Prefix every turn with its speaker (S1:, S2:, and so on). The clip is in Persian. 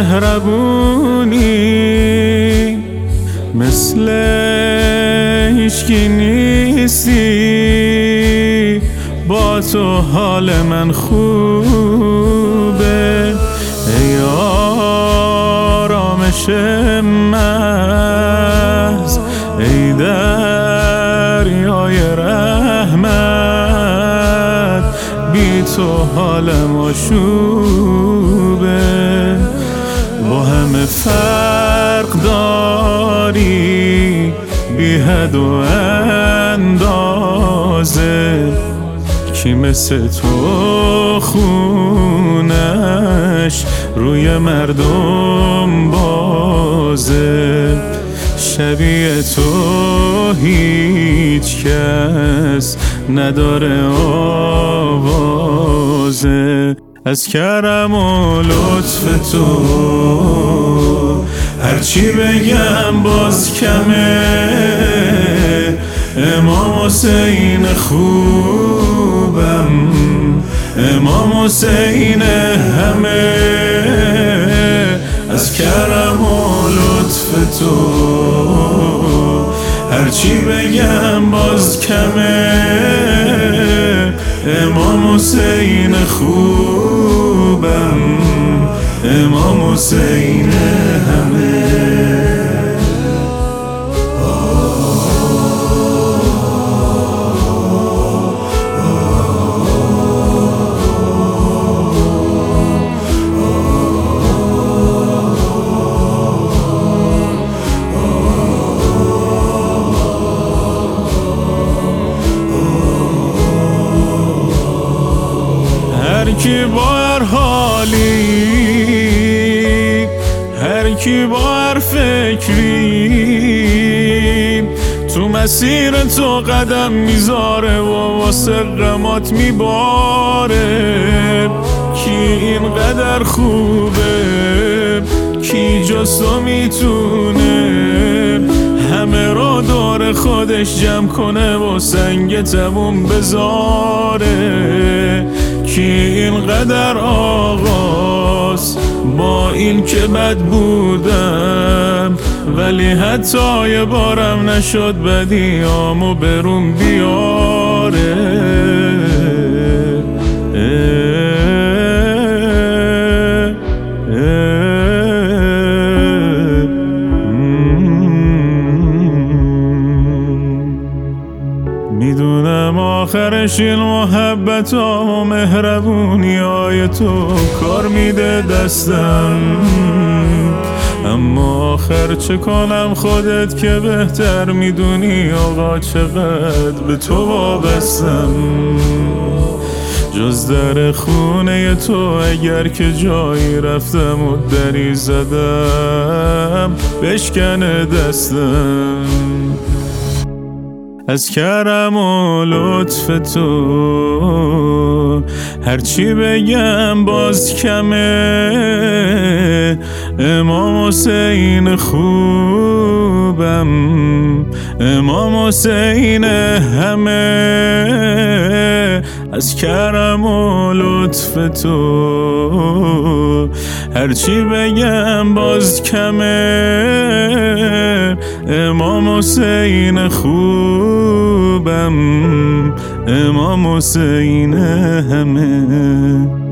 S1: مهربونی، مثل هیچکی نیستی، با تو حال من خوبه. ای آرامش محض، ای دریای رحمت، بی تو حالم آشوبه. با همه فرق داری، بی حد و اندازه، کی مثل تو خونش روی مردم بازه. شبیه تو هیچ کس نداره آوازه. از کرم و لطف تو هرچی بگم باز کمه. امام حسین خوبم، امام حسین همه. از کرم و لطف تو هرچی بگم باز کمه. امام حسین خوبم، امام حسین همه. هر کی با هر حالی، هر کی با هر فکری، تو مسیر تو قدم میذاره و واسه غمات میباره. کی اینقدر خوبه، کی جز تو میتونه همه رو دور خودش جمع کنه و سنگ تموم بذاره. کی اینقدر آقاست با این که بد بودم، ولی حتی یه بارم نشد بدیامو بروم بیاره. میدونم آخرش این محبتام و مهربونی های تو کار میده دستم، اما آخر چه کنم خودت که بهتر میدونی آقا چقدر به تو وابستم. جز در خونه تو اگر که جایی رفتم و دری زدم بشکنه دستم. از کرم و لطف تو هرچی بگم باز کمه. امام حسین خوبم، امام حسین همه. از کرم و لطف تو هرچی بگم باز کمه. امام حسین خوبم، امام حسین همه.